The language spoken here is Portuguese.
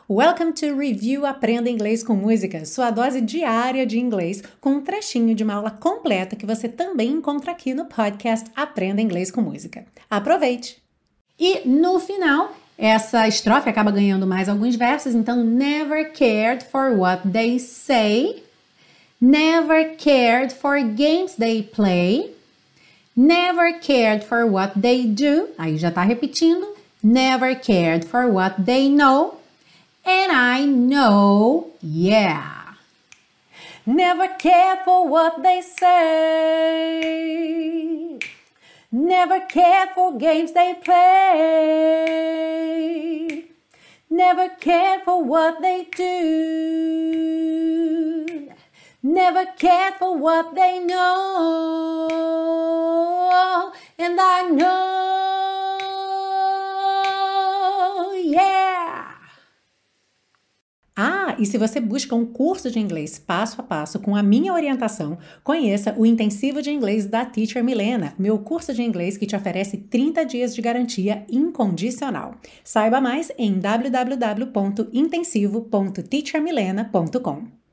Welcome to Review Aprenda Inglês com Música, sua dose diária de inglês, com um trechinho de uma aula completa que você também encontra aqui no podcast Aprenda Inglês com Música. Aproveite! E no final, essa estrofe acaba ganhando mais alguns versos, então never cared for what they say, never cared for games they play, never cared for what they do, aí já tá repetindo, never cared for what they know, and I know, yeah. Never cared for what they say. Never cared for games they play. Never cared for what they do. Never cared for what they know. And I know, yeah. E se você busca um curso de inglês passo a passo com a minha orientação, conheça o Intensivo de Inglês da Teacher Milena, meu curso de inglês que te oferece 30 dias de garantia incondicional. Saiba mais em www.intensivo.teachermilena.com.